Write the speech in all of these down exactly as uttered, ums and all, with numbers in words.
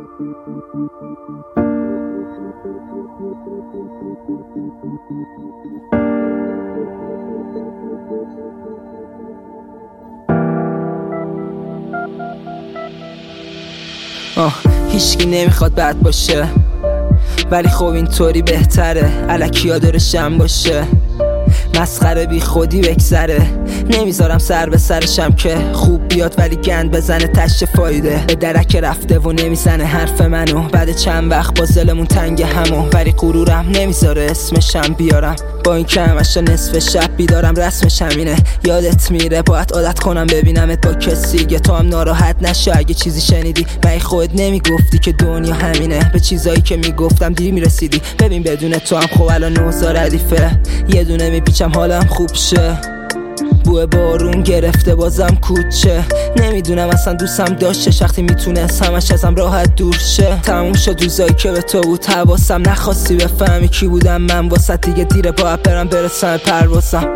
آه هیچکی نمیخواد بد باشه، ولی خب اینطوری بهتره. الکیا داره شم باشه، مسخره بی خودی بگذره. نمیذارم سر به سرشم که خوب بیاد ولی گند بزنه تش فایده. به درک رفته و نمیزنه حرف منو، بعد چند وقت با زلمون تنگ همو. ولی غرورم نمیذاره اسمشم بیارم، با این که همشا نصف شب بیدارم. رسمش همینه، یادت میره باید عادت کنم ببینمت با کسی که تو هم ناراحت نشو اگه چیزی شنیدی. من خودت نمیگفتی که دنیا همینه، به چیزایی که میگفتم دیر میرسیدی. ببین بدون تو هم خب الان نوزا ردیفه، یه دونه میپیچم حالم خوب شه. بوه بارون گرفته بازم کوچه، نمیدونم اصلا دوستم داشتش وقتی میتونست همش ازم راحت دور شه. تموم شد روزایی که به تو بود حواسم، نخواستی بفهمی کی بودم من واسه. دیگه دیره باید برم برسم پروازم.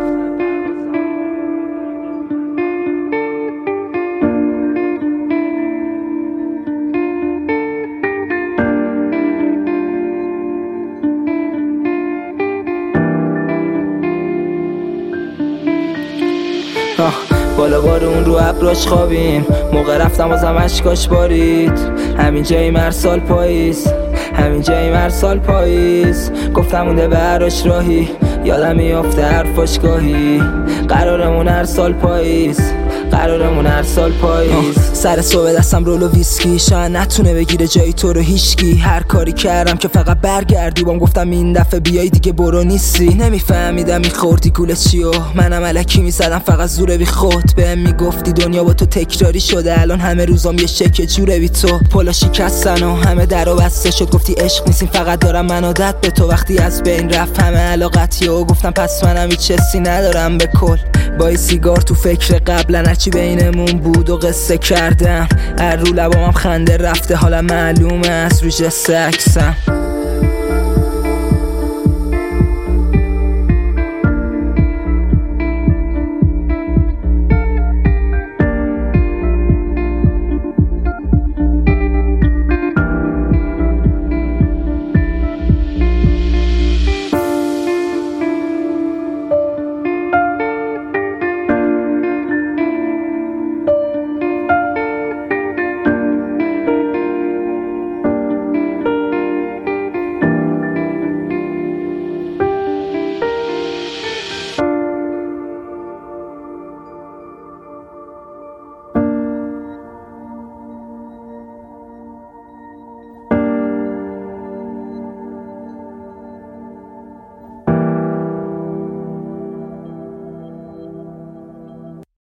بالا بارون رو ابراش خوابیم، موقع رفتم بازم اشکاش بارید. همین جایی مرسال پاییز، همین جایی مرسال پاییز. گفتم مونده به هراش راهی، یادم میافته حرفاش گاهی. قرارمون هر سال پاییز، قرارمون هر سال پاییز. سر صبح دستم رول و ویسکی، شاید نتونه بگیره جایی تو رو هیچکی. هر کاری کردم که فقط برگردی، بام گفتم این دفعه بیای دیگه برو نیستی. نمیفهمیدم میخوردی گوله چیو، منم الکی میزدم فقط زوره بی خود. بهم میگفتی دنیا با تو تکراری شده، الان همه روزام یه شکه جوره بی تو. پلا شکستن و همه در و بسته شد، گفتی عشق نیستیم فقط دارم من عادت به تو. وقتی از بین رفت همه علاقتی و گفتم پس منم هیچ حسی ندارم به کل. با سیگار تو فکر قبلا هرچی بینمون بود و قصه کردم. هر رو لبامم خنده رفته، حالا معلومه از رو جست عکسم.